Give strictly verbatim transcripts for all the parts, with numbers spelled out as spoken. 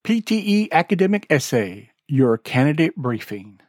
P T E Academic Essay, your candidate briefing.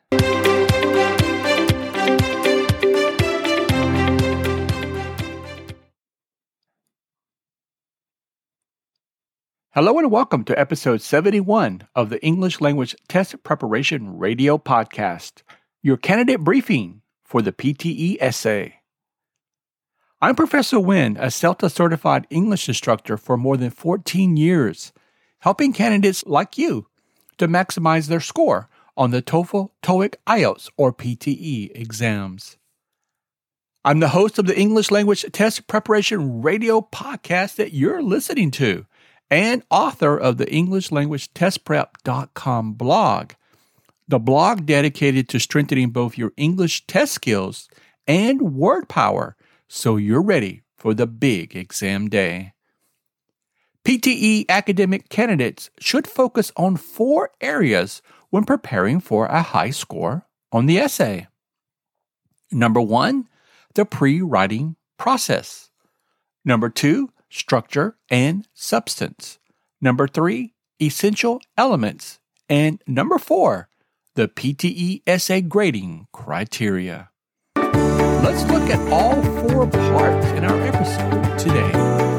Hello and welcome to episode seventy-one of the English Language Test Preparation Radio Podcast, your candidate briefing for the P T E Essay. I'm Professor Nguyen, a CELTA-certified English instructor for more than fourteen years, helping candidates like you to maximize their score on the TOEFL, TOEIC, I E L T S, or P T E exams. I'm the host of the English Language Test Preparation Radio Podcast that you're listening to, and author of the English Language Test Prep dot com blog, the blog dedicated to strengthening both your English test skills and word power so you're ready for the big exam day. P T E academic candidates should focus on four areas when preparing for a high score on the essay. Number one, the pre-writing process. Number two, structure and substance. Number three, essential elements. And number four, the P T E essay grading criteria. Let's look at all four parts in our episode today.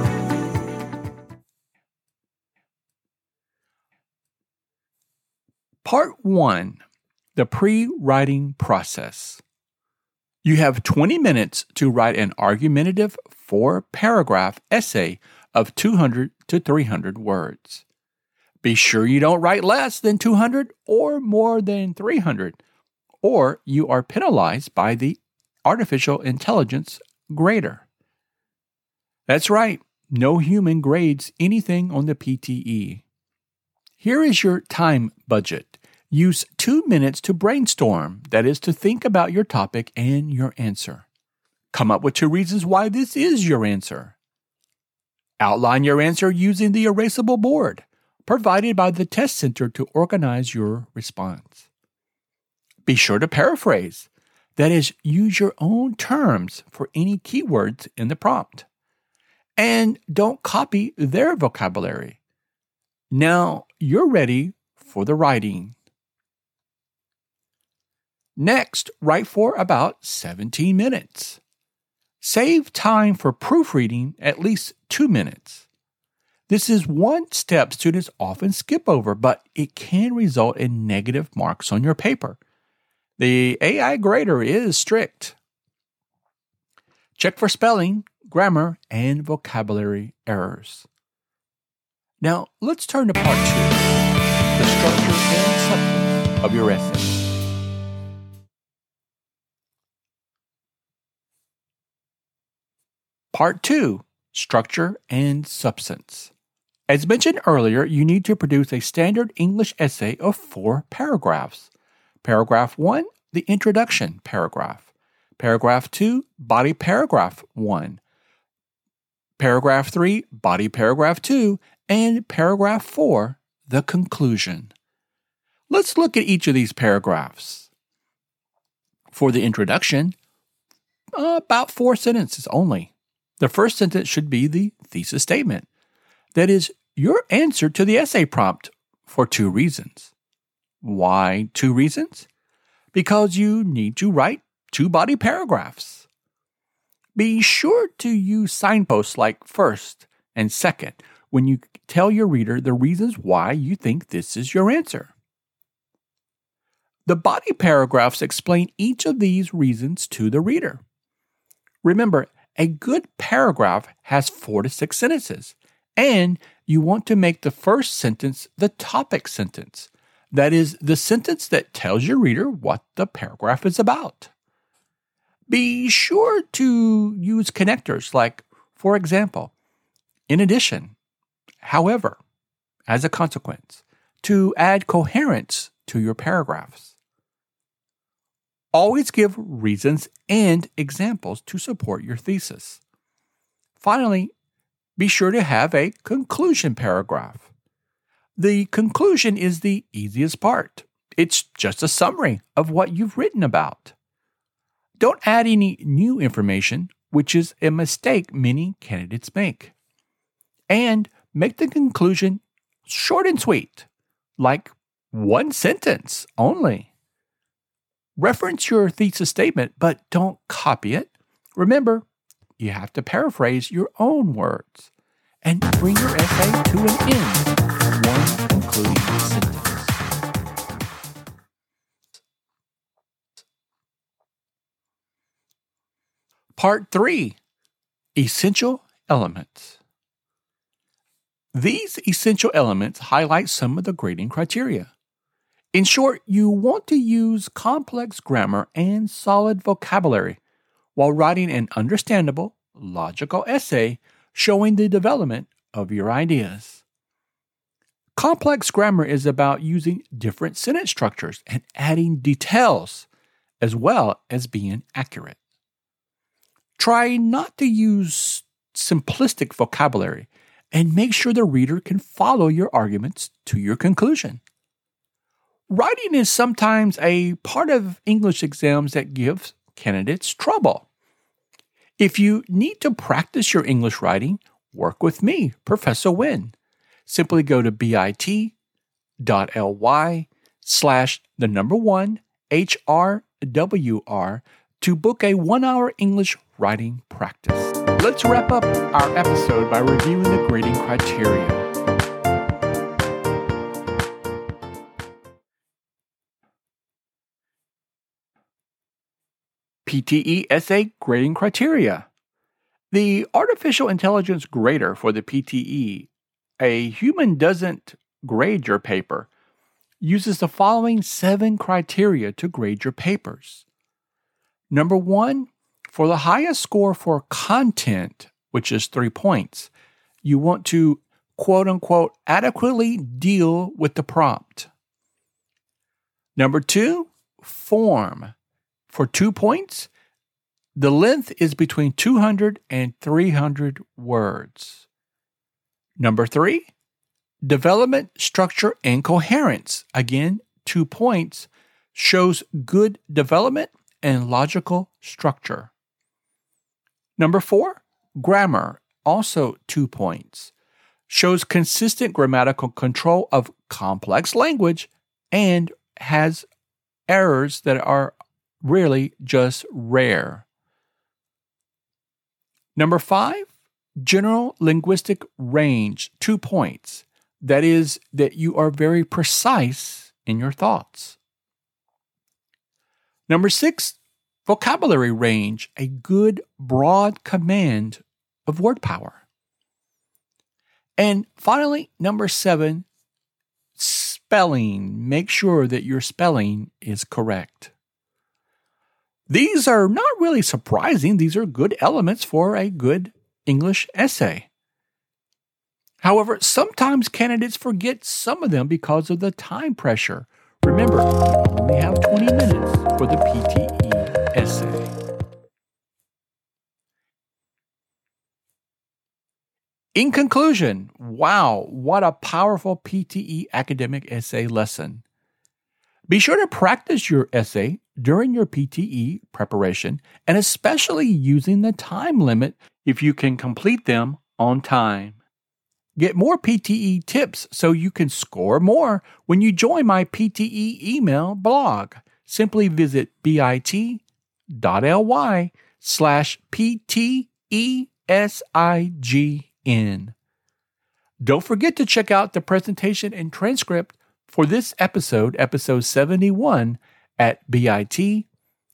Part one, the pre-writing process. You have twenty minutes to write an argumentative four-paragraph essay of two hundred to three hundred words. Be sure you don't write less than two hundred or more than three hundred, or you are penalized by the artificial intelligence grader. That's right, no human grades anything on the P T E. Here is your time budget. Use two minutes to brainstorm, that is, to think about your topic and your answer. Come up with two reasons why this is your answer. Outline your answer using the erasable board provided by the test center to organize your response. Be sure to paraphrase, that is, use your own terms for any keywords in the prompt. And don't copy their vocabulary. Now you're ready for the writing. Next, write for about seventeen minutes. Save time for proofreading at least two minutes. This is one step students often skip over, but it can result in negative marks on your paper. The A I grader is strict. Check for spelling, grammar, and vocabulary errors. Now, let's turn to part two, the structure and substance of your essay. Part two, structure and substance. As mentioned earlier, you need to produce a standard English essay of four paragraphs. Paragraph one, the introduction paragraph. Paragraph two, body paragraph one. Paragraph three, body paragraph two. And paragraph four, the conclusion. Let's look at each of these paragraphs. For the introduction, uh, about four sentences only. The first sentence should be the thesis statement. That is, your answer to the essay prompt for two reasons. Why two reasons? Because you need to write two body paragraphs. Be sure to use signposts like first and second when you tell your reader the reasons why you think this is your answer. The body paragraphs explain each of these reasons to the reader. Remember, a good paragraph has four to six sentences, and you want to make the first sentence the topic sentence. That is, the sentence that tells your reader what the paragraph is about. Be sure to use connectors like, for example, in addition, however, as a consequence, to add coherence to your paragraphs. Always give reasons and examples to support your thesis. Finally, be sure to have a conclusion paragraph. The conclusion is the easiest part. It's just a summary of what you've written about. Don't add any new information, which is a mistake many candidates make. And make the conclusion short and sweet. like one sentence only. Reference your thesis statement, but don't copy it. Remember, you have to paraphrase your own words and bring your essay to an end with one concluding sentence. Part three, Essential Elements. These essential elements highlight some of the grading criteria. In short, you want to use complex grammar and solid vocabulary while writing an understandable, logical essay showing the development of your ideas. Complex grammar is about using different sentence structures and adding details, as well as being accurate. Try not to use simplistic vocabulary and make sure the reader can follow your arguments to your conclusion. Writing is sometimes a part of English exams that gives candidates trouble. If you need to practice your English writing, work with me, Professor Wynn. Simply go to bit.ly slash the number one H R W R to book a one-hour English writing practice. Let's wrap up our episode by reviewing the grading criteria. P T E Essay Grading Criteria. The artificial intelligence grader for the P T E, a human doesn't grade your paper, uses the following seven criteria to grade your papers. Number one, for the highest score for content, which is three points, you want to, quote unquote, adequately deal with the prompt. Number two, form. For two points, the length is between two hundred and three hundred words. Number three, development, structure, and coherence. Again, two points, shows good development and logical structure. Number four, grammar, also two points, shows consistent grammatical control of complex language and has errors that are really just rare. Number five, general linguistic range, two points. That is, that you are very precise in your thoughts. Number six, vocabulary range, a good broad command of word power. And finally, number seven, spelling. Make sure that your spelling is correct. These are not really surprising. These are good elements for a good English essay. However, sometimes candidates forget some of them because of the time pressure. Remember, you only have twenty minutes for the P T E essay. In conclusion, wow, what a powerful P T E academic essay lesson. Be sure to practice your essay during your P T E preparation, and especially using the time limit if you can complete them on time. Get more P T E tips so you can score more when you join my P T E email blog. Simply visit bit.ly slash P-T-E-S-I-G-N. Don't forget to check out the presentation and transcript for this episode, episode seventy-one, at bit.ly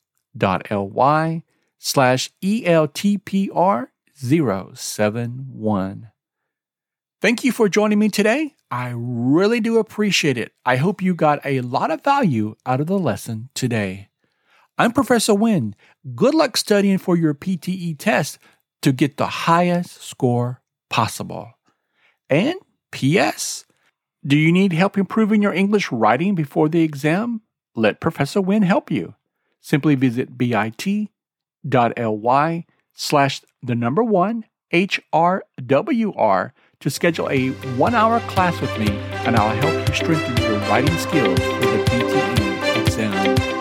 slash E-L-T-P-R zero seven one. Thank you for joining me today. I really do appreciate it. I hope you got a lot of value out of the lesson today. I'm Professor Wynn. Good luck studying for your P T E test to get the highest score possible. And P S Do you need help improving your English writing before the exam? Let Professor Wynn help you. Simply visit bit.ly slash the number one H R W R to schedule a one-hour class with me, and I'll help you strengthen your writing skills for the P T E exam.